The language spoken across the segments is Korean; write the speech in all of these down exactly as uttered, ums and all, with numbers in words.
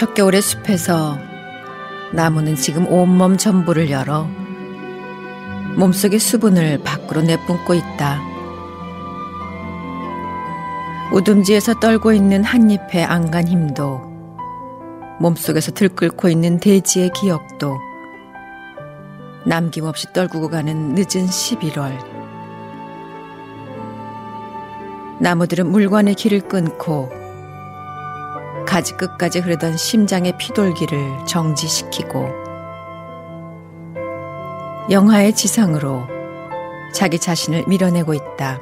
첫겨울의 숲에서 나무는 지금 온몸 전부를 열어 몸속의 수분을 밖으로 내뿜고 있다. 우둔지에서 떨고 있는 한 잎의 안간 힘도, 몸속에서 들끓고 있는 대지의 기억도 남김없이 떨구고 가는 늦은 십일월. 나무들은 물관의 길을 끊고 가지 끝까지 흐르던 심장의 피돌기를 정지시키고 영하의 지상으로 자기 자신을 밀어내고 있다.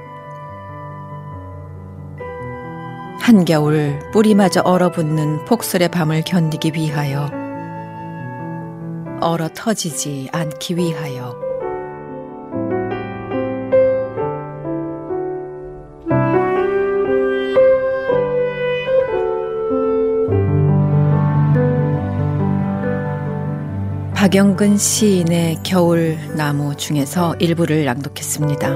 한겨울 뿌리마저 얼어붙는 폭설의 밤을 견디기 위하여, 얼어 터지지 않기 위하여. 박영근 시인의 겨울나무 중에서 일부를 낭독했습니다.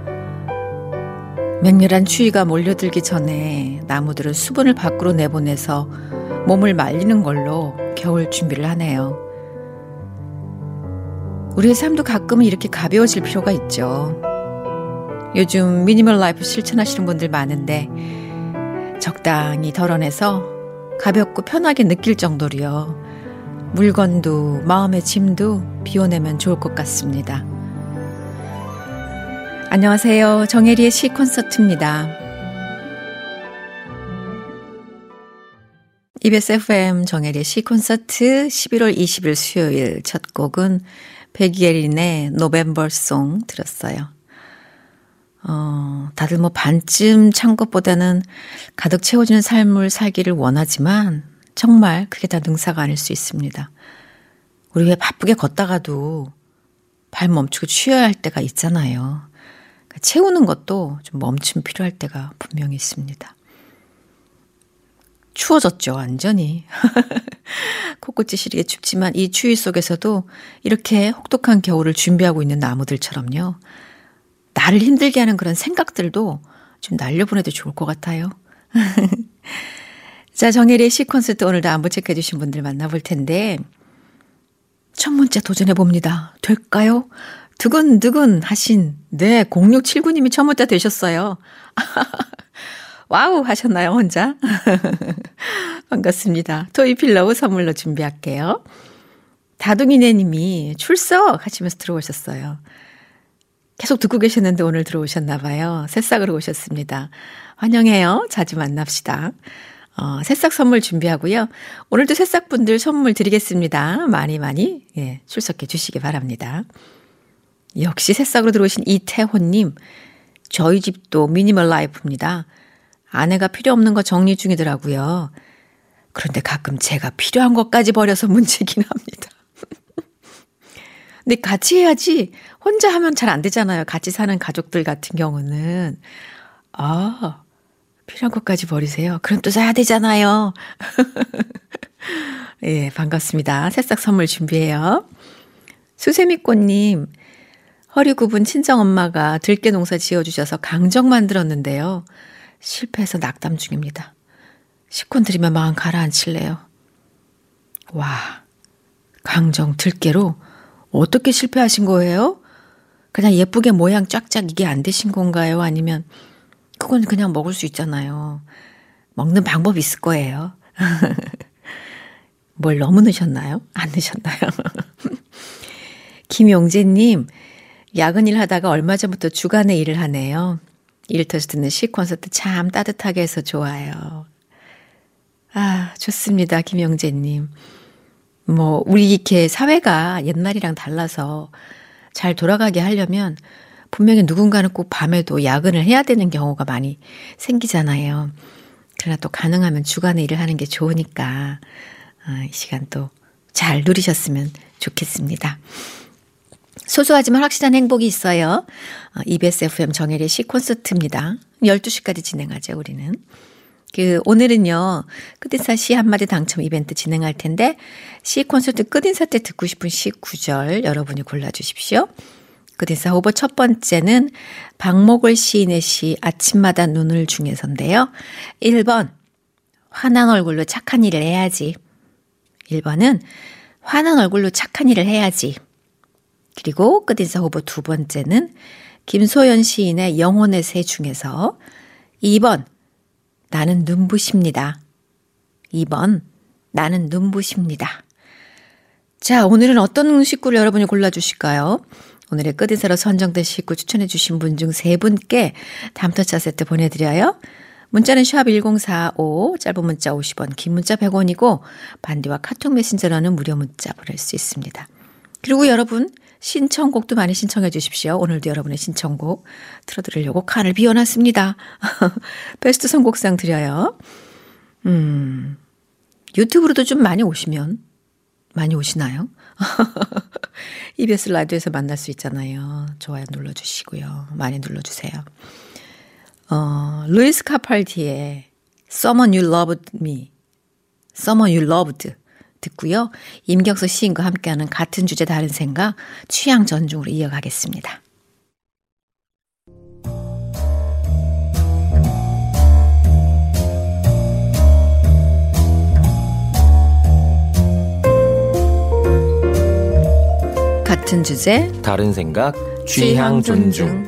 맹렬한 추위가 몰려들기 전에 나무들은 수분을 밖으로 내보내서 몸을 말리는 걸로 겨울 준비를 하네요. 우리의 삶도 가끔은 이렇게 가벼워질 필요가 있죠. 요즘 미니멀 라이프 실천하시는 분들 많은데 적당히 덜어내서 가볍고 편하게 느낄 정도로요. 물건도 마음의 짐도 비워내면 좋을 것 같습니다. 안녕하세요. 정혜리의 시 콘서트입니다. 이비에스 에프엠 정혜리의 시 콘서트 십일월 이십일 수요일 첫 곡은 백예린의 노벤버송 들었어요. 어, 다들 뭐 반쯤 찬 것보다는 가득 채워지는 삶을 살기를 원하지만 정말 그게 다 능사가 아닐 수 있습니다. 우리 왜 바쁘게 걷다가도 발 멈추고 쉬어야 할 때가 있잖아요. 그러니까 채우는 것도 좀 멈춤 필요할 때가 분명히 있습니다. 추워졌죠, 완전히. 코끝이 시리게 춥지만 이 추위 속에서도 이렇게 혹독한 겨울을 준비하고 있는 나무들처럼요. 나를 힘들게 하는 그런 생각들도 좀 날려보내도 좋을 것 같아요. 자, 정혜리의 시 콘서트 오늘도 안부 체크해 주신 분들 만나볼 텐데, 첫 문자 도전해 봅니다. 될까요? 두근두근 하신, 네, 공육칠구 님이 첫 문자 되셨어요. 와우 하셨나요, 혼자? 반갑습니다. 토이필러우 선물로 준비할게요. 다둥이네 님이 출석 하시면서 들어오셨어요. 계속 듣고 계셨는데 오늘 들어오셨나 봐요. 새싹으로 오셨습니다. 환영해요. 자주 만납시다. 어, 새싹 선물 준비하고요. 오늘도 새싹분들 선물 드리겠습니다. 많이 많이 예, 출석해 주시기 바랍니다. 역시 새싹으로 들어오신 이태호님, 저희 집도 미니멀 라이프입니다. 아내가 필요 없는 거 정리 중이더라고요. 그런데 가끔 제가 필요한 것까지 버려서 문제긴 합니다. 근데 같이 해야지 혼자 하면 잘 안 되잖아요. 같이 사는 가족들 같은 경우는. 아, 필요한 것까지 버리세요. 그럼 또 사야 되잖아요. 예, 반갑습니다. 새싹 선물 준비해요. 수세미꽃님, 허리 굽은 친정엄마가 들깨 농사 지어주셔서 강정 만들었는데요. 실패해서 낙담 중입니다. 식권 드리면 마음 가라앉힐래요. 와, 강정 들깨로 어떻게 실패하신 거예요? 그냥 예쁘게 모양 쫙쫙 이게 안 되신 건가요? 아니면 그건 그냥 먹을 수 있잖아요. 먹는 방법이 있을 거예요. 뭘 너무 넣으셨나요? 안 넣으셨나요? 김용재님, 야근 일 하다가 얼마 전부터 주간에 일을 하네요. 일터에서 듣는 시 콘서트 참 따뜻하게 해서 좋아요. 아, 좋습니다. 김용재님. 뭐 우리 이렇게 사회가 옛날이랑 달라서 잘 돌아가게 하려면 분명히 누군가는 꼭 밤에도 야근을 해야 되는 경우가 많이 생기잖아요. 그러나 또 가능하면 주간에 일을 하는 게 좋으니까 이 시간 또 잘 누리셨으면 좋겠습니다. 소소하지만 확실한 행복이 있어요. 이비에스 에프엠 정혜리의 시 콘서트입니다. 열두 시까지 진행하죠, 우리는. 그 오늘은요, 끝인사 시 한마디 당첨 이벤트 진행할 텐데 시 콘서트 끝인사 때 듣고 싶은 시 구절 여러분이 골라주십시오. 끝인사 후보 첫 번째는 박목월 시인의 시 아침마다 눈을 중에서인데요. 일 번 화난 얼굴로 착한 일을 해야지. 일 번은 화난 얼굴로 착한 일을 해야지. 그리고 끝인사 후보 두 번째는 김소연 시인의 영혼의 새 중에서 이 번 나는 눈부십니다. 이 번 나는 눈부십니다. 자, 오늘은 어떤 식구를 여러분이 골라주실까요? 오늘의 끝인사로 선정된 식구 추천해 주신 분 중 세 분께 담터차 세트 보내드려요. 문자는 샵 일공사오, 짧은 문자 오십 원, 긴 문자 백 원이고 반디와 카톡 메신저로는 무료 문자 보낼 수 있습니다. 그리고 여러분 신청곡도 많이 신청해 주십시오. 오늘도 여러분의 신청곡 틀어드리려고 칸을 비워놨습니다. 베스트 선곡상 드려요. 음, 유튜브로도 좀 많이 오시면 많이 오시나요? 이비에스 라디오에서 만날 수 있잖아요. 좋아요 눌러주시고요. 많이 눌러주세요. 어, 루이스 카팔디의 Someone You Loved Me, Someone You Loved 듣고요. 임경서 시인과 함께하는 같은 주제 다른 생각 취향 전중으로 이어가겠습니다. 같은 주제 다른 생각 취향 존중.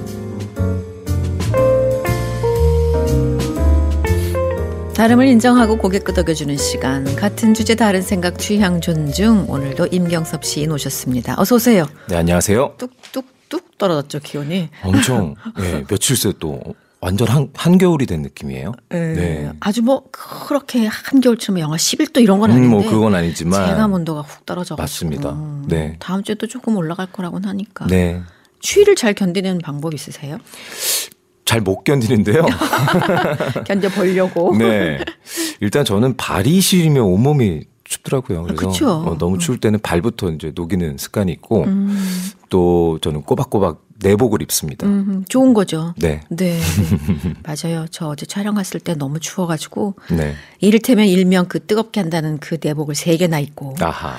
다름을 인정하고 고개 끄덕여주는 시간. 같은 주제 다른 생각 취향 존중. 오늘도 임경섭 시인 오셨습니다. 어서 오세요. 네, 안녕하세요. 뚝뚝뚝 떨어졌죠, 기온이. 엄청 네, 며칠 새 또 완전 한, 한겨울이 된 느낌이에요. 네. 네. 아주 뭐 그렇게 한겨울처럼 영하 십일 도 이런 건 아닌데. 음, 뭐 그건 아니지만. 체감 온도가 훅 떨어져가지고. 맞습니다. 네. 다음 주에 또 조금 올라갈 거라고는 하니까. 네. 추위를 잘 견디는 방법 있으세요? 잘 못 견디는데요. 견뎌보려고. 네. 일단 저는 발이 시리면 온몸이 춥더라고요. 그래서 아, 그쵸? 어, 너무 추울 때는 발부터 이제 녹이는 습관이 있고 음. 또 저는 꼬박꼬박 내복을 입습니다. 음, 좋은 거죠. 네. 네. 네. 맞아요. 저 어제 촬영 갔을 때 너무 추워가지고. 네. 이를테면 일명 그 뜨겁게 한다는 그 내복을 세 개나 입고. 아하.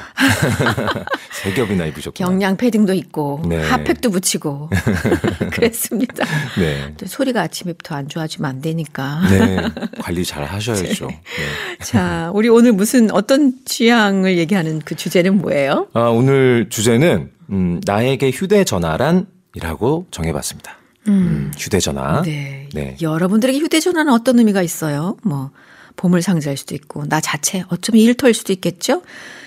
세 겹이나 입으셨구나. 경량 패딩도 입고. 네. 핫팩도 붙이고. 그랬습니다. 네. 또 소리가 아침에부터 안 좋아지면 안 되니까. 네. 관리 잘 하셔야죠. 네. 자, 우리 오늘 무슨 어떤 취향을 얘기하는 그 주제는 뭐예요? 아, 오늘 주제는 음, 나에게 휴대전화란 이라고 정해봤습니다. 음. 음, 휴대전화. 네. 네. 여러분들에게 휴대전화는 어떤 의미가 있어요? 뭐 보물 상자일 수도 있고 나 자체 어쩌면 일터일 수도 있겠죠.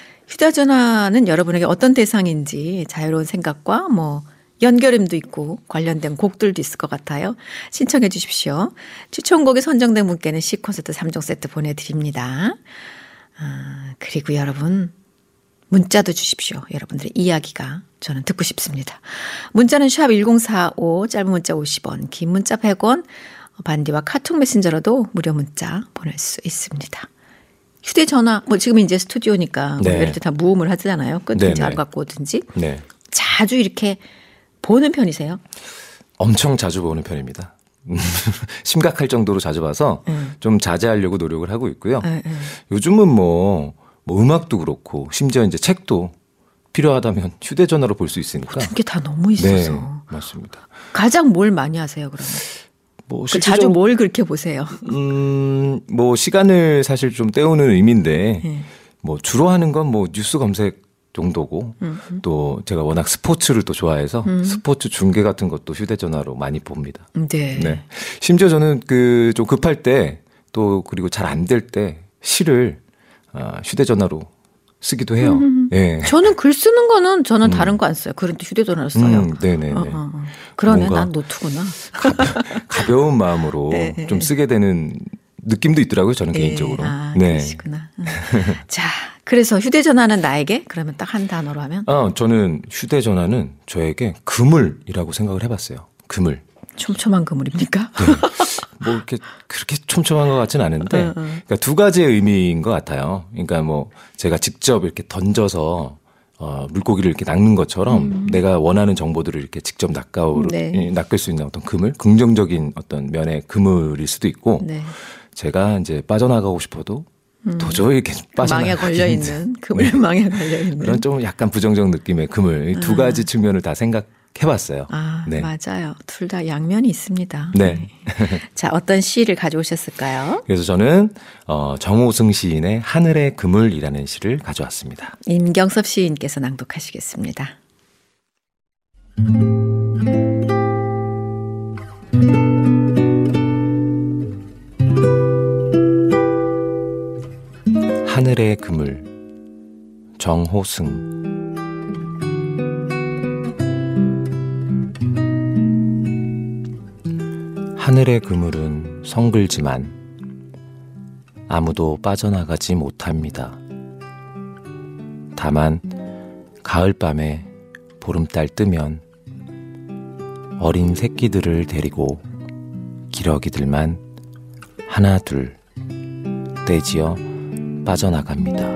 휴대전화는 여러분에게 어떤 대상인지 자유로운 생각과 뭐 연결음도 있고 관련된 곡들도 있을 것 같아요. 신청해 주십시오. 추천곡에 선정된 분께는 C콘서트 삼 종 세트 보내드립니다. 아, 그리고 여러분 문자도 주십시오. 여러분들의 이야기가 저는 듣고 싶습니다. 문자는 샵 일공사오, 짧은 문자 오십 원, 긴 문자 백 원, 반디와 카톡 메신저로도 무료 문자 보낼 수 있습니다. 휴대전화, 뭐 지금 이제 스튜디오니까 네. 뭐 이럴 때 다 무음을 하잖아요. 끊든지 네네. 안 갖고 오든지. 네. 자주 이렇게 보는 편이세요? 엄청 자주 보는 편입니다. 심각할 정도로 자주 봐서 음. 좀 자제하려고 노력을 하고 있고요. 음, 음. 요즘은 뭐, 뭐 음악도 그렇고 심지어 이제 책도 필요하다면 휴대전화로 볼 수 있으니까. 모든 게 다 너무 있어서. 네, 맞습니다. 가장 뭘 많이 하세요, 그러면? 뭐 그 자주 뭘 그렇게 보세요? 음, 뭐 시간을 사실 좀 때우는 의미인데 네. 뭐 주로 하는 건 뭐 뉴스 검색 정도고 음흠. 또 제가 워낙 스포츠를 또 좋아해서 음. 스포츠 중계 같은 것도 휴대전화로 많이 봅니다. 네. 네. 심지어 저는 그 좀 급할 때 또 그리고 잘 안 될 때 시를 아, 휴대전화로 쓰기도 해요. 음. 예. 저는 글 쓰는 거는 저는 다른 거 안 써요. 글은 또 휴대전화로 써요. 음, 네네네. 어, 어, 어. 그러네. 뭔가 난 노트구나. 가벼운 마음으로 네, 네. 좀 쓰게 되는 느낌도 있더라고요. 저는 네. 개인적으로. 아, 네. 그러시구나. 음. 자, 그래서 휴대전화는 나에게 그러면 딱 한 단어로 하면 아, 저는 휴대전화는 저에게 그물이라고 생각을 해봤어요. 그물. 촘촘한 그물입니까? 네. 뭐 이렇게 그렇게 촘촘한 것 같진 않은데, 응, 응. 그러니까 두 가지의 의미인 것 같아요. 그러니까 뭐 제가 직접 이렇게 던져서 어, 물고기를 이렇게 낚는 것처럼 음. 내가 원하는 정보들을 이렇게 직접 낚아 네. 낚을 수 있는 어떤 그물, 긍정적인 어떤 면의 그물일 수도 있고, 네. 제가 이제 빠져나가고 싶어도 도저히 이렇게 빠져나가기 망에 걸려 있는 그물 네. 망에 걸려 있는 그런 좀 약간 부정적 느낌의 그물 이 두 가지 측면을 다 생각. 해봤어요. 아, 네. 맞아요. 둘 다 양면이 있습니다. 네. 자, 어떤 시를 가져오셨을까요? 그래서 저는 어, 정호승 시인의 하늘의 그물이라는 시를 가져왔습니다. 임경섭 시인께서 낭독하시겠습니다. 하늘의 그물, 정호승. 하늘의 그물은 성글지만 아무도 빠져나가지 못합니다. 다만 가을밤에 보름달 뜨면 어린 새끼들을 데리고 기러기들만 하나 둘 떼지어 빠져나갑니다.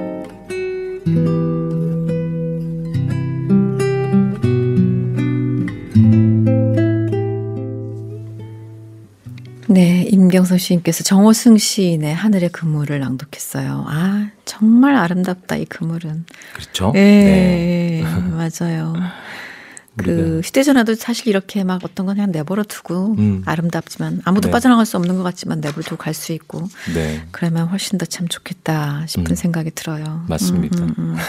네, 임경섭 시인께서 정호승 시인의 하늘의 그물을 낭독했어요. 아, 정말 아름답다, 이 그물은. 그렇죠? 네, 네. 맞아요. 그 우리가. 휴대전화도 사실 이렇게 막 어떤 건 그냥 내버려 두고 음. 아름답지만 아무도 네. 빠져나갈 수 없는 것 같지만 내버려 두고 갈 수 있고 네. 그러면 훨씬 더 참 좋겠다 싶은 음. 생각이 들어요. 맞습니다. 음, 음, 음.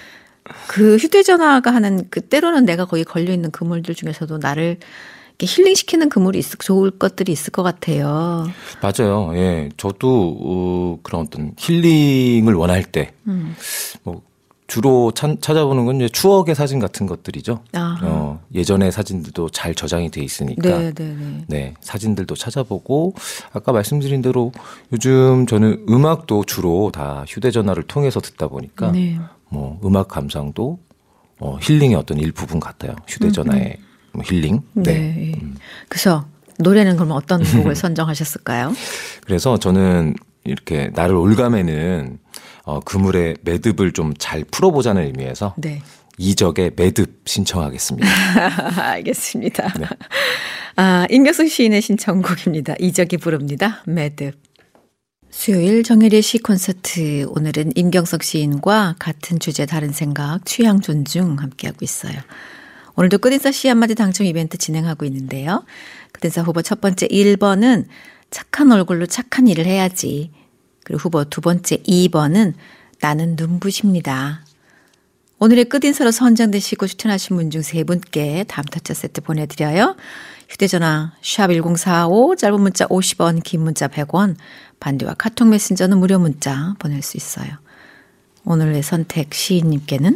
그 휴대전화가 하는 그 때로는 내가 거기 걸려 있는 그물들 중에서도 나를 이렇게 힐링시키는 그물이 있을 좋을 것들이 있을 것 같아요. 맞아요. 예, 저도 어, 그런 어떤 힐링을 원할 때, 음. 뭐 주로 차, 찾아보는 건 이제 추억의 사진 같은 것들이죠. 아. 어, 예전의 사진들도 잘 저장이 돼 있으니까. 네, 네, 네. 네, 사진들도 찾아보고 아까 말씀드린 대로 요즘 저는 음악도 주로 다 휴대전화를 통해서 듣다 보니까 네. 뭐 음악 감상도 어, 힐링의 어떤 일부분 같아요. 휴대전화의 음, 음. 뭐 힐링. 네. 네. 음. 그래서 노래는 그럼 어떤 곡을 선정하셨을까요? 그래서 저는 이렇게 나를 올가매는 어, 그물의 매듭을 좀 잘 풀어보자는 의미에서 네. 이적의 매듭 신청하겠습니다. 알겠습니다. 네. 아, 임경숙 시인의 신청곡입니다. 이적이 부릅니다. 매듭. 수요일 정혜리의 시 콘서트. 오늘은 임경석 시인과 같은 주제 다른 생각 취향 존중 함께하고 있어요. 오늘도 끝인사 시 한마디 당첨 이벤트 진행하고 있는데요. 끝인사 후보 첫 번째 일 번은 착한 얼굴로 착한 일을 해야지. 그리고 후보 두 번째 이 번은 나는 눈부십니다. 오늘의 끝인사로 선정되시고 추천하신 분 중 세 분께 다음타짜 세트 보내드려요. 휴대전화 샵 일공사오 짧은 문자 오십 원 긴 문자 백 원 반디와 카톡 메신저는 무료 문자 보낼 수 있어요. 오늘의 선택 시인님께는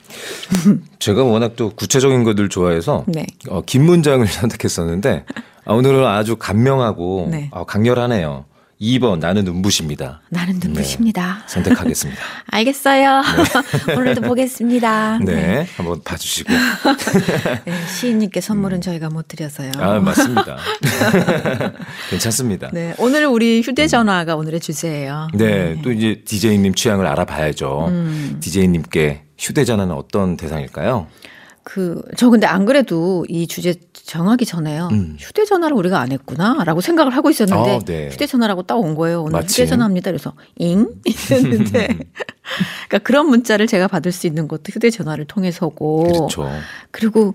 제가 워낙 또 구체적인 것들 좋아해서 네. 어, 긴 문장을 선택했었는데 아, 오늘은 아주 간명하고 네. 어, 강렬하네요. 이 번 나는 눈부십니다. 나는 눈부십니다. 네, 선택하겠습니다. 알겠어요. 네. 오늘도 보겠습니다. 네, 네. 한번 봐주시고. 네, 시인님께 선물은 음. 저희가 못 드려서요. 아, 맞습니다. 괜찮습니다. 네, 오늘 우리 휴대전화가 음. 오늘의 주제예요. 네, 네, 또 이제 디제이님 취향을 알아봐야죠. 음. 디제이님께 휴대전화는 어떤 대상일까요? 그, 저 근데 안 그래도 이 주제 정하기 전에요. 음. 휴대전화를 우리가 안 했구나 라고 생각을 하고 있었는데 아, 네. 휴대전화라고 딱 온 거예요. 오늘 마침. 휴대전화 합니다. 그래서 잉? 이랬는데 그러니까 그런 문자를 제가 받을 수 있는 것도 휴대전화를 통해서고 그렇죠. 그리고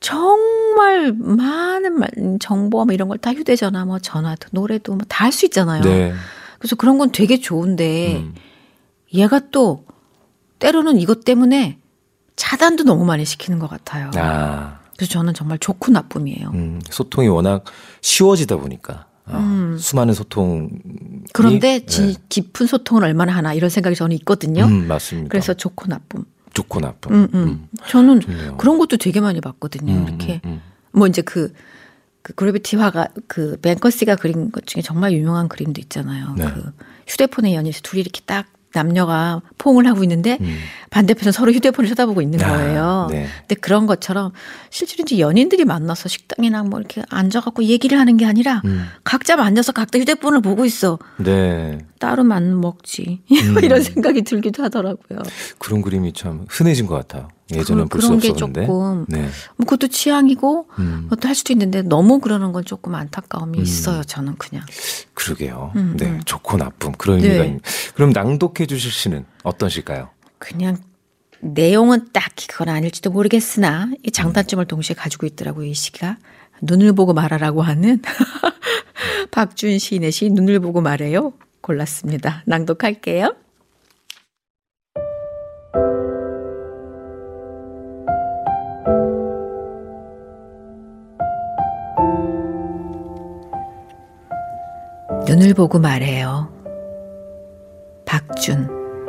정말 많은 정보 뭐 이런 걸 다 휴대전화 뭐 전화도 노래도 뭐 다 할 수 있잖아요. 네. 그래서 그런 건 되게 좋은데 음. 얘가 또 때로는 이것 때문에 차단도 너무 많이 시키는 것 같아요. 아. 그래서 저는 정말 좋고 나쁨이에요. 음, 소통이 워낙 쉬워지다 보니까 아, 음. 수많은 소통. 그런데 네. 깊은 소통을 얼마나 하나 이런 생각이 저는 있거든요. 음, 맞습니다. 그래서 좋고 나쁨. 좋고 나쁨. 음, 음. 음. 저는 좋네요. 그런 것도 되게 많이 봤거든요. 음, 이렇게 음, 음. 뭐 이제 그, 그 그래비티화가 그 뱅커시가 그린 것 중에 정말 유명한 그림도 있잖아요. 네. 그 휴대폰에 연이어서 둘이 이렇게 딱 남녀가 포옹을 하고 있는데 음. 반대편은 서로 휴대폰을 쳐다보고 있는 거예요. 아, 네. 근데 그런 것처럼 실제로 이제 연인들이 만나서 식당이나 뭐 이렇게 앉아갖고 얘기를 하는 게 아니라 음. 각자 앉아서 각자 휴대폰을 보고 있어. 네. 따로만 먹지. 음. 이런 생각이 들기도 하더라고요. 그런 그림이 참 흔해진 것 같아요. 예전엔 볼 수 없었는데. 그런 게 조금 네. 뭐 그것도 취향이고 음. 그것도 할 수도 있는데 너무 그러는 건 조금 안타까움이 음. 있어요. 저는 그냥. 그러게요. 음, 네, 좋고 나쁨 그런 네. 의미가 있습니다. 그럼 낭독해 주실 시는 어떤 시일까요? 그냥 내용은 딱히 그건 아닐지도 모르겠으나 이 장단점을 동시에 가지고 있더라고요. 이 시가. 눈을 보고 말하라고 하는 박준 시인의 시 눈을 보고 말해요. 골랐습니다. 낭독할게요. 눈을 보고 말해요. 박준.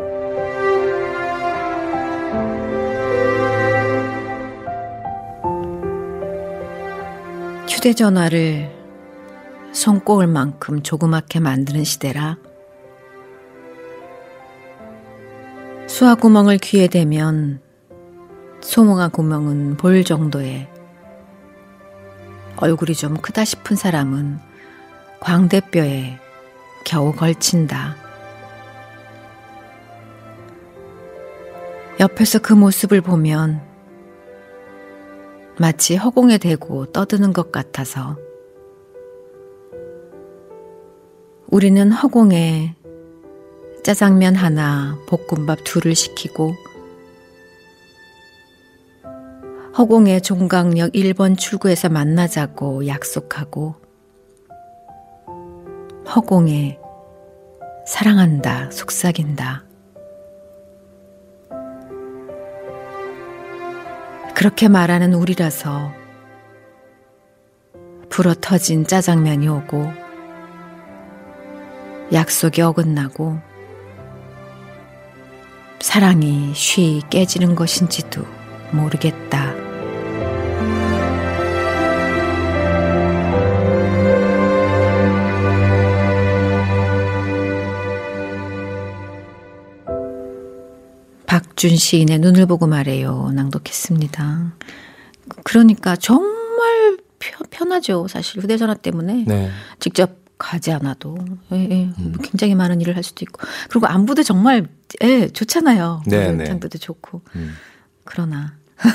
휴대전화를 손꼽을만큼 조그맣게 만드는 시대라 수화구멍을 귀에 대면 소몽아 구멍은 볼 정도의 얼굴이 좀 크다 싶은 사람은 광대뼈에 겨우 걸친다. 옆에서 그 모습을 보면 마치 허공에 대고 떠드는 것 같아서 우리는 허공에 짜장면 하나, 볶음밥 둘을 시키고 허공에 종강역 일 번 출구에서 만나자고 약속하고 허공에 사랑한다, 속삭인다. 그렇게 말하는 우리라서 불어터진 짜장면이 오고 약속이 어긋나고 사랑이 쉬 깨지는 것인지도 모르겠다. 박준 시인의 눈을 보고 말해요. 낭독했습니다. 그러니까 정말 편하죠. 사실 휴대전화 때문에 네. 직접 가지 않아도 예, 예. 음. 굉장히 많은 일을 할 수도 있고 그리고 안부도 정말 예, 좋잖아요. 안부도 좋고 음. 그러나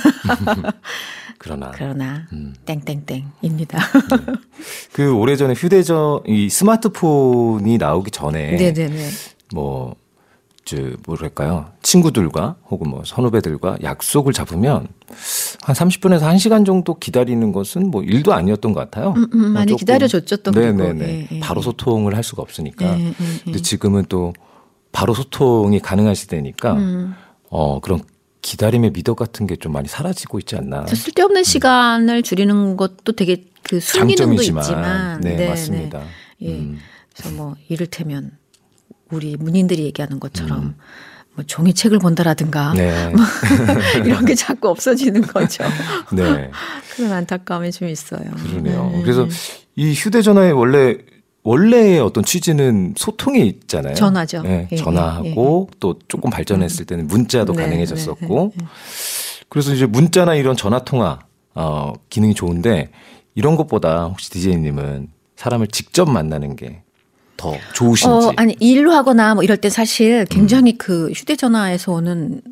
그러나 그러나 음. 땡땡땡입니다. 네. 그 오래전에 휴대전 이 스마트폰이 나오기 전에 네네네. 뭐 저 뭐랄까요 친구들과 혹은 뭐 선후배들과 약속을 잡으면 한 삼십 분에서 한 시간 정도 기다리는 것은 뭐 일도 아니었던 것 같아요. 음, 음, 많이 기다려줬죠 또. 네네네. 예, 예. 바로 소통을 할 수가 없으니까. 예, 예, 예. 근데 지금은 또 바로 소통이 가능한 시대니까 음. 어 그런 기다림의 미덕 같은 게 좀 많이 사라지고 있지 않나. 쓸데없는 음. 시간을 줄이는 것도 되게 그 순기능도 있지만. 네, 네 맞습니다. 네. 예. 음. 그래서 뭐 이를테면 우리 문인들이 얘기하는 것처럼 음. 뭐 종이책을 본다라든가 네. 뭐 이런 게 자꾸 없어지는 거죠. 네. 그런 안타까움이 좀 있어요. 그러네요. 네. 그래서 이 휴대전화의 원래 원래의 어떤 취지는 소통이 있잖아요. 전화죠. 네. 예, 전화하고 예, 예. 또 조금 발전했을 때는 문자도 네, 가능해졌었고 네, 네. 그래서 이제 문자나 이런 전화 통화 어, 기능이 좋은데 이런 것보다 혹시 디제이님은 사람을 직접 만나는 게 더 좋으신지. 어, 아니 일로 하거나 뭐 이럴 때 사실 굉장히 음. 그 휴대전화에서 오는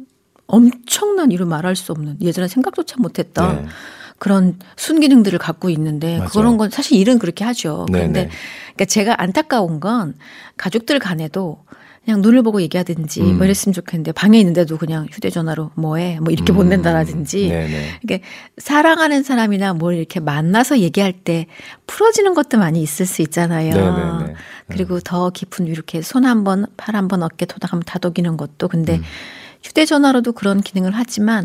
엄청난 이루 말할 수 없는 예전에 생각조차 못했던 네. 그런 순기능들을 갖고 있는데 맞아요. 그런 건 사실 일은 그렇게 하죠. 그런데 그러니까 제가 안타까운 건 가족들 간에도 그냥 눈을 보고 얘기하든지 음. 뭐 이랬으면 좋겠는데 방에 있는데도 그냥 휴대전화로 뭐해 뭐 이렇게 음. 보낸다라든지 이게 사랑하는 사람이나 뭘 이렇게 만나서 얘기할 때 풀어지는 것도 많이 있을 수 있잖아요. 네네네. 그리고 음. 더 깊은 이렇게 손 한 번, 팔 한 번 어깨 토닥하면 다독이는 것도 근데 음. 휴대전화로도 그런 기능을 하지만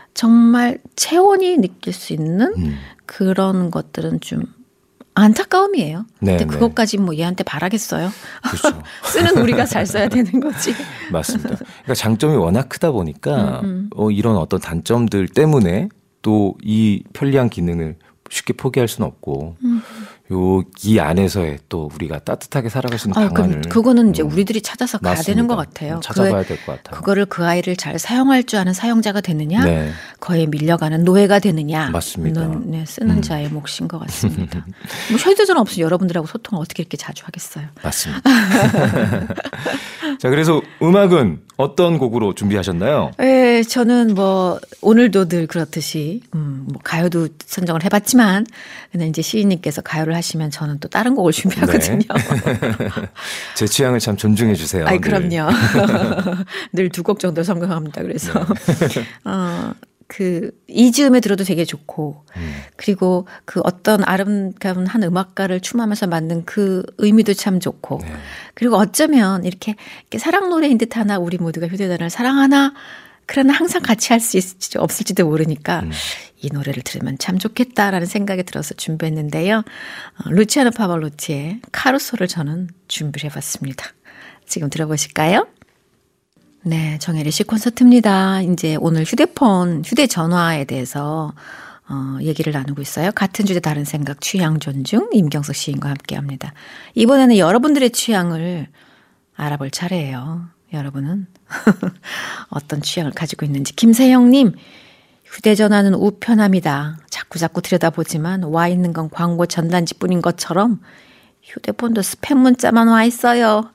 정말 체온이 느낄 수 있는 음. 그런 것들은 좀 안타까움이에요. 네, 근데 그것까지 뭐 얘한테 바라겠어요. 그렇죠. 쓰는 우리가 잘 써야 되는 거지. 맞습니다. 그러니까 장점이 워낙 크다 보니까 음, 음. 어, 이런 어떤 단점들 때문에 또 이 편리한 기능을 쉽게 포기할 수는 없고 음. 요 이 안에서의 또 우리가 따뜻하게 살아갈 수 있는 아, 방안을 그거는 이제 우리들이 찾아서 가야 맞습니다. 되는 것 같아요. 찾아봐야 될 것 같아요. 그거를 그 아이를 잘 사용할 줄 아는 사용자가 되느냐, 네. 거기에 밀려가는 노예가 되느냐, 맞습니다. 네, 쓰는 음. 자의 몫인 것 같습니다. 뭐 휴대전화 없으면 여러분들하고 소통을 어떻게 이렇게 자주 하겠어요. 맞습니다. 자, 그래서 음악은 어떤 곡으로 준비하셨나요? 네, 저는 뭐 오늘도 늘 그렇듯이 음, 뭐 가요도 선정을 해봤지만 근데 이제 시인님께서 가요를 하시면 저는 또 다른 곡을 준비하거든요. 네. 제 취향을 참 존중해 주세요. 아이, 그럼요. 늘 두 곡 정도 선곡합니다. 그래서 네. 어, 그 이즈음에 들어도 되게 좋고 음. 그리고 그 어떤 아름다운 한 음악가를 춤하면서 만든 그 의미도 참 좋고 네. 그리고 어쩌면 이렇게, 이렇게 사랑 노래인 듯 하나 우리 모두가 휴대전화를 사랑하나 그러나 항상 같이 할 수 있을지 없을지도 모르니까 음. 이 노래를 들으면 참 좋겠다라는 생각이 들어서 준비했는데요. 어, 루치아노 파발로티의 카루소를 저는 준비를 해봤습니다. 지금 들어보실까요? 네, 정혜리 씨 콘서트입니다. 이제 오늘 휴대폰, 휴대전화에 대해서 어, 얘기를 나누고 있어요. 같은 주제 다른 생각, 취향 존중, 임경석 시인과 함께합니다. 이번에는 여러분들의 취향을 알아볼 차례예요. 여러분은 어떤 취향을 가지고 있는지. 김세영님, 휴대전화는 우편함이다. 자꾸 자꾸 들여다보지만 와 있는 건 광고 전단지뿐인 것처럼 휴대폰도 스팸 문자만 와 있어요.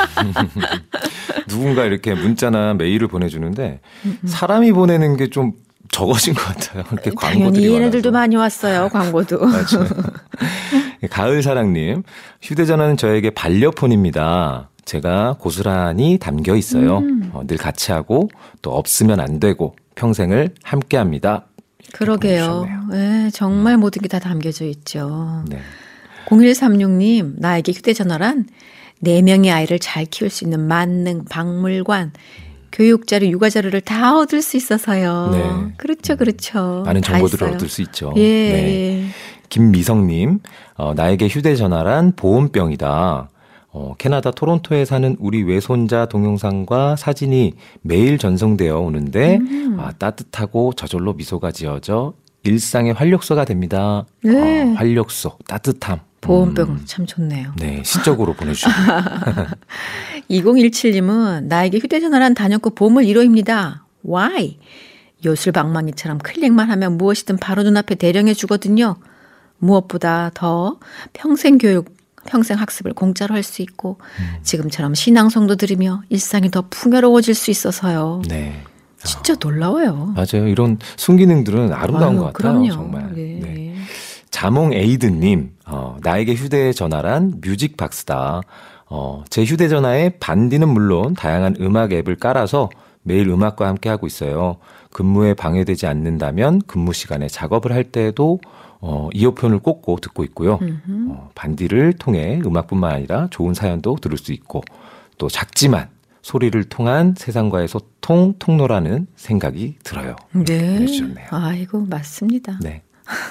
누군가 이렇게 문자나 메일을 보내주는데 사람이 보내는 게 좀 적어진 것 같아요. 이렇게 광고들이 당연히 얘네들도 많이 왔어요. 광고도. 맞아요. 가을사랑님, 휴대전화는 저에게 반려폰입니다. 제가 고스란히 담겨 있어요. 음. 어, 늘 같이 하고 또 없으면 안 되고 평생을 함께합니다. 그러게요. 네, 정말 음. 모든 게 다 담겨져 있죠. 네. 공일삼육님, 나에게 휴대전화란 네 명의 아이를 잘 키울 수 있는 만능 박물관, 교육자료, 육아자료를 다 얻을 수 있어서요. 네. 그렇죠, 그렇죠. 많은 정보들을 얻을 수 있죠. 예. 네. 김미성님, 어, 나에게 휴대전화란 보온병이다. 어, 캐나다 토론토에 사는 우리 외손자 동영상과 사진이 매일 전송되어 오는데 음. 아, 따뜻하고 저절로 미소가 지어져 일상의 활력소가 됩니다. 네. 아, 활력소, 따뜻함. 보온병 음. 참 좋네요. 네, 시적으로 보내주셨네요. 이공일칠님은 나에게 휴대전화란 단연코 보물 일 호입니다. Why? 요술방망이처럼 클릭만 하면 무엇이든 바로 눈앞에 대령해 주거든요. 무엇보다 더 평생 교육, 평생 학습을 공짜로 할 수 있고 음. 지금처럼 신앙송도 들으며 일상이 더 풍요로워질 수 있어서요. 네. 진짜 놀라워요. 맞아요. 이런 순기능들은 아름다운 아유, 것 같아요. 그럼요. 정말. 네. 네. 자몽 에이드님, 어, 나에게 휴대전화란 뮤직박스다. 어, 제 휴대전화에 반디는 물론 다양한 음악 앱을 깔아서 매일 음악과 함께 하고 있어요. 근무에 방해되지 않는다면 근무 시간에 작업을 할 때에도 어, 이어폰을 꽂고 듣고 있고요. 어, 반디를 통해 음악뿐만 아니라 좋은 사연도 들을 수 있고 또 작지만 소리를 통한 세상과의 소통 통로라는 생각이 들어요. 네. 아이고, 맞습니다. 네.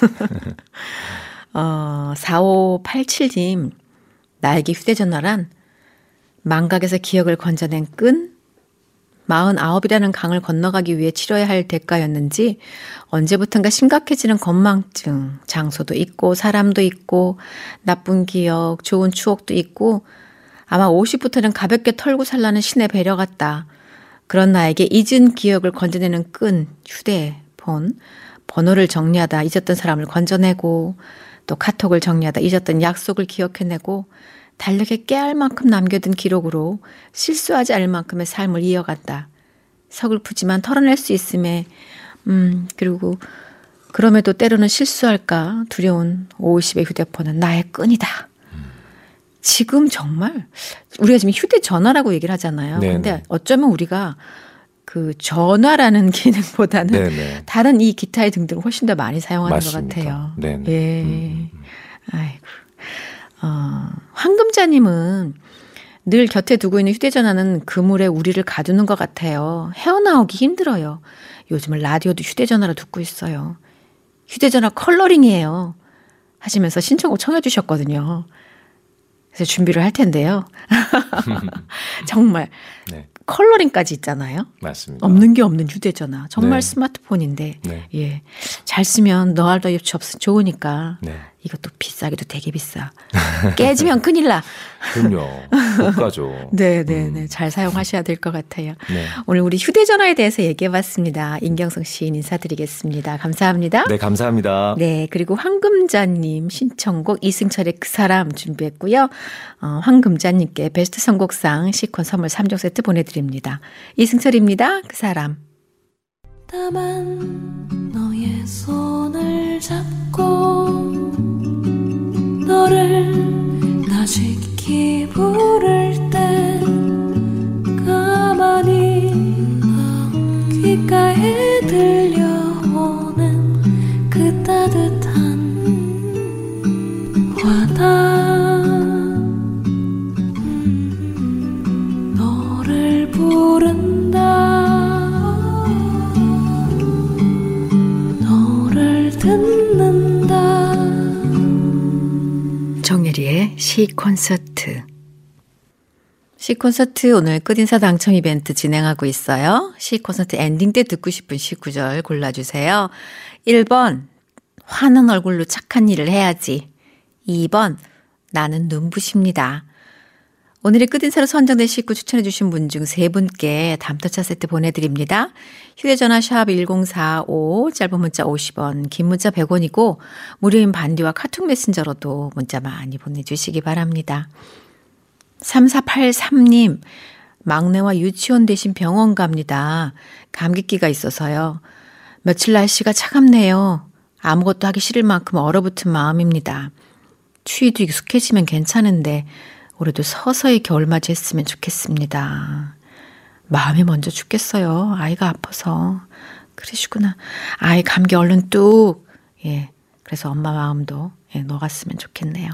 어, 사오팔칠님, 나에게 휴대전화란 망각에서 기억을 건져낸 끈, 마흔아홉이라는 강을 건너가기 위해 치러야 할 대가였는지 언제부턴가 심각해지는 건망증, 장소도 있고 사람도 있고 나쁜 기억, 좋은 추억도 있고 아마 오십부터는 가볍게 털고 살라는 신의 배려 같다. 그런 나에게 잊은 기억을 건져내는 끈, 휴대폰, 번호를 정리하다 잊었던 사람을 건져내고 또 카톡을 정리하다 잊었던 약속을 기억해내고 달력에 깨알 만큼 남겨둔 기록으로 실수하지 않을 만큼의 삶을 이어간다. 서글프지만 털어낼 수 있음에 음 그리고 그럼에도 때로는 실수할까 두려운 오십의 휴대폰은 나의 끈이다. 지금 정말 우리가 지금 휴대전화라고 얘기를 하잖아요. 네네. 근데 어쩌면 우리가 그 전화라는 기능보다는 네네. 다른 이 기타의 등등을 훨씬 더 많이 사용하는 맞습니다. 것 같아요. 네네. 예. 음. 아이고. 어, 황금자님은 늘 곁에 두고 있는 휴대전화는 그물에 우리를 가두는 것 같아요. 헤어나오기 힘들어요. 요즘은 라디오도 휴대전화로 듣고 있어요. 휴대전화 컬러링이에요. 하시면서 신청곡 청해 주셨거든요. 그래서 준비를 할 텐데요. 정말 네. 컬러링까지 있잖아요. 맞습니다. 없는 게 없는 휴대전화. 정말 네. 스마트폰인데 네. 예, 잘 쓰면 너할 더 옆치 없으 좋으니까 네. 이것도 비싸기도 되게 비싸. 깨지면 큰일 나. 그럼요. 못 가죠. 네네네. 음. 잘 사용하셔야 될 것 같아요. 네. 오늘 우리 휴대전화에 대해서 얘기해봤습니다. 임경성 시인 인사드리겠습니다. 감사합니다. 네, 감사합니다. 네, 그리고 황금자님 신청곡 이승철의 그 사람 준비했고요. 어, 황금자님께 베스트 선곡상 시콘 선물 삼 종 세트 보내드립니다. 이승철입니다. 그 사람. 다만 너의 손을 잡고 너를 다시키 부를 때 가만히 귓가에 들려오는 그 따뜻한 와닿음 음, 너를 부른다 너를 듣는다 정혜리의 시 콘서트. 시 콘서트 오늘 끝인사 당첨 이벤트 진행하고 있어요. 시 콘서트 엔딩 때 듣고 싶은 시 구절 골라주세요. 일 번 화난 얼굴로 착한 일을 해야지. 이 번 나는 눈부십니다. 오늘의 끝인사로 선정된 시구 추천해 주신 분 중 세 분께 담터차 세트 보내드립니다. 휴대전화 샵 일공사오, 짧은 문자 오십 원, 긴 문자 백 원이고 무료인 반디와 카톡 메신저로도 문자 많이 보내주시기 바랍니다. 삼사팔삼 님, 막내와 유치원 대신 병원 갑니다. 감기기가 있어서요. 며칠 날씨가 차갑네요. 아무것도 하기 싫을 만큼 얼어붙은 마음입니다. 추위도 익숙해지면 괜찮은데 올해도 서서히 겨울맞이 했으면 좋겠습니다. 마음이 먼저 죽겠어요. 아이가 아파서. 그러시구나. 아이 감기 얼른 뚝. 예. 그래서 엄마 마음도 예, 녹았으면 좋겠네요.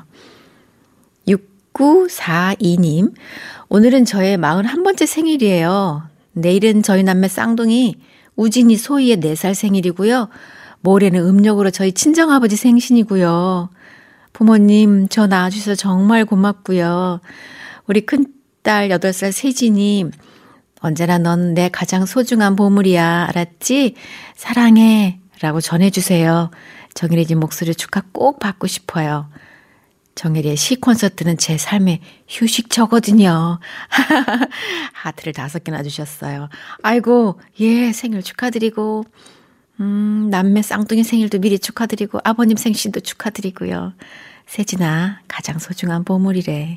육구사이 님. 오늘은 저의 마흔한 번째 생일이에요. 내일은 저희 남매 쌍둥이 우진이 소희의 네 살 생일이고요. 모레는 음력으로 저희 친정아버지 생신이고요. 부모님 저 낳아주셔서 정말 고맙고요. 우리 큰딸 여덟 살 세진이 언제나 넌 내 가장 소중한 보물이야. 알았지? 사랑해 라고 전해주세요. 정혜리 집 목소리 축하 꼭 받고 싶어요. 정혜리의 시 콘서트는 제 삶의 휴식처거든요. 하트를 다섯 개나 주셨어요. 아이고 예 생일 축하드리고 음, 남매 쌍둥이 생일도 미리 축하드리고 아버님 생신도 축하드리고요. 세진아 가장 소중한 보물이래.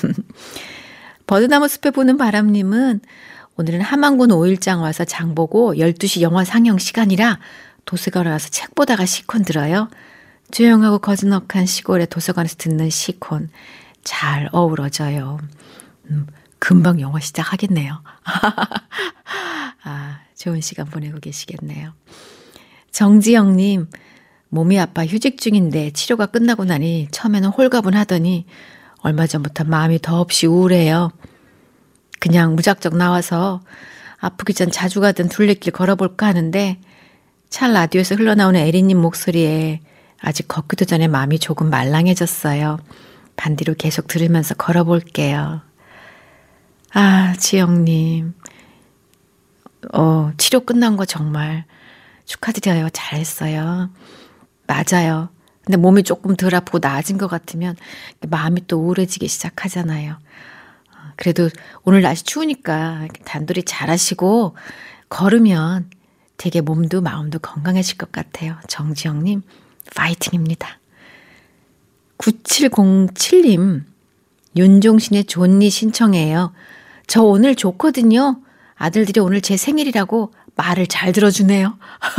버드나무 숲에 부는 바람님은 오늘은 함안군 오일장 와서 장보고 열두 시 영화 상영 시간이라 도서관에 와서 책 보다가 시콘 들어요. 조용하고 거즈넉한 시골의 도서관에서 듣는 시콘 잘 어우러져요. 음, 금방 영화 시작하겠네요. 아, 좋은 시간 보내고 계시겠네요. 정지영님, 몸이 아파 휴직 중인데 치료가 끝나고 나니 처음에는 홀가분하더니 얼마 전부터 마음이 더없이 우울해요. 그냥 무작정 나와서 아프기 전 자주 가던 둘레길 걸어볼까 하는데 차 라디오에서 흘러나오는 에리님 목소리에 아직 걷기도 전에 마음이 조금 말랑해졌어요. 반디로 계속 들으면서 걸어볼게요. 아, 지영님. 어, 치료 끝난 거 정말 축하드려요. 잘했어요. 맞아요. 근데 몸이 조금 덜 아프고 나아진 것 같으면 마음이 또 우울해지기 시작하잖아요. 그래도 오늘 날씨 추우니까 단돌이 잘하시고 걸으면 되게 몸도 마음도 건강해질 것 같아요. 정지영님 파이팅입니다. 구칠공칠 님 윤종신의 존니 신청해요. 저 오늘 좋거든요. 아들들이 오늘 제 생일이라고 말을 잘 들어주네요.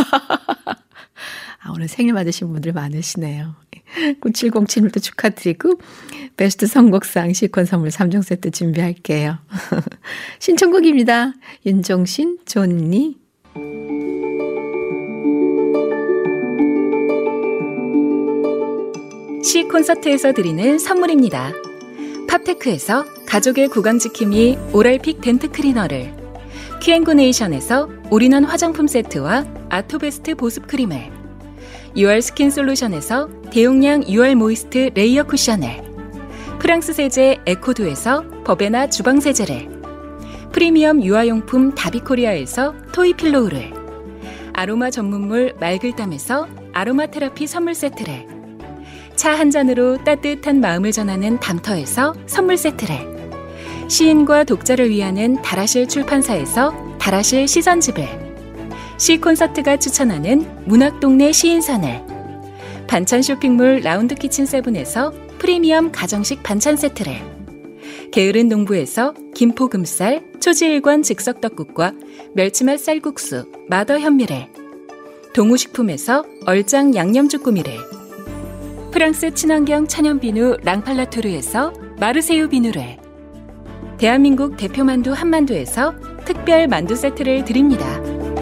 아, 오늘 생일 맞으신 분들 많으시네요. 구칠공칠 님도 축하드리고 베스트 선곡상 시콘 선물 삼 종 세트 준비할게요. 신청곡입니다. 윤종신 존니. 시 콘서트에서 드리는 선물입니다. 팝테크에서 가족의 구강지킴이 오랄픽 덴트 클리너를, 큐앤구네이션에서 올인원 화장품 세트와 아토베스트 보습크림을, 유알 스킨 솔루션에서 대용량 유알 모이스트 레이어 쿠션을, 프랑스 세제 에코두에서 버베나 주방 세제를, 프리미엄 유아용품 다비코리아에서 토이필로우를, 아로마 전문물 말글담에서 아로마 테라피 선물 세트를, 차 한 잔으로 따뜻한 마음을 전하는 담터에서 선물 세트를, 시인과 독자를 위하는 다라실 출판사에서 다라실 시선집을, 시 콘서트가 추천하는 문학동네 시인선을, 반찬 쇼핑몰 라운드 키친 세븐에서 프리미엄 가정식 반찬 세트를, 게으른 농부에서 김포 금쌀 초지일관 즉석떡국과 멸치맛 쌀국수 마더 현미를, 동우식품에서 얼짱 양념쭈꾸미를, 프랑스 친환경 천연비누 랑팔라토르에서 마르세유 비누를, 대한민국 대표 만두 한만두에서 특별 만두 세트를 드립니다.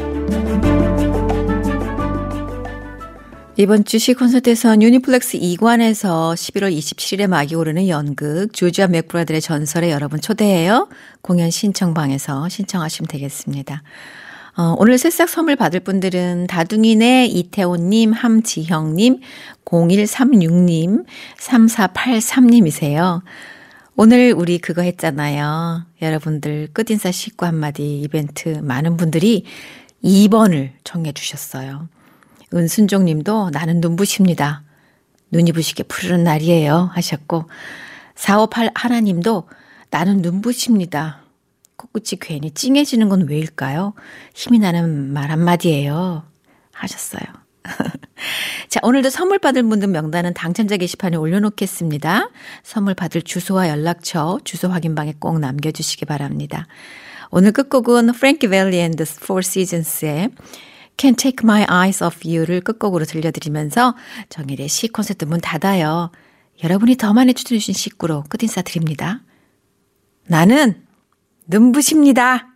이번 주 시 콘서트에선 유니플렉스 이관에서 십일월 이십칠일에 막이 오르는 연극 조지와 맥브라들의 전설에 여러분 초대해요. 공연 신청방에서 신청하시면 되겠습니다. 어, 오늘 새싹 선물 받을 분들은 다둥이네 이태호님, 함지형님, 공일삼육님, 삼사팔삼님이세요. 오늘 우리 그거 했잖아요. 여러분들 끝인사 식구 한마디 이벤트 많은 분들이 이 번을 청해 주셨어요. 은순종 님도 나는 눈부십니다. 눈이 부시게 푸르른 날이에요 하셨고, 사오팔 하나님도 나는 눈부십니다. 코끝이 괜히 찡해지는 건 왜일까요? 힘이 나는 말 한마디예요 하셨어요. 자, 오늘도 선물 받을 분들 명단은 당첨자 게시판에 올려놓겠습니다. 선물 받을 주소와 연락처, 주소 확인방에 꼭 남겨주시기 바랍니다. 오늘 끝곡은 프랭키 벨리 앤 더 포 시즌스의 Can't Take My Eyes Off You를 끝곡으로 들려드리면서 정일의 시 콘서트 문 닫아요. 여러분이 더 많이 추천해 주신 식구로 끝인사 드립니다. 나는 눈부십니다.